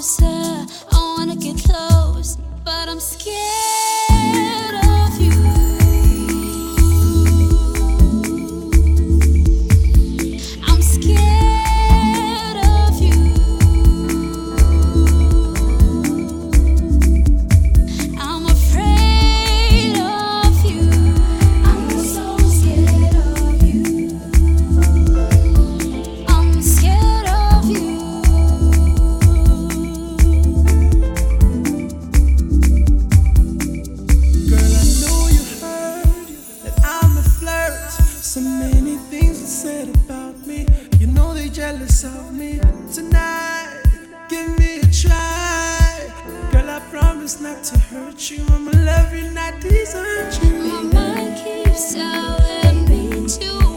closer. I wanna get close, but I'm scared of you. I'm scared of you. I'm afraid of you. I'm so scared of you. I'm scared of you. Girl, I know you heard that I'm a flirt. So many things are said about me. You know they jealous of me. Tonight, give me a try. Girl, I promise not to hurt you. I'ma love you, not desert you. My mind keeps telling me to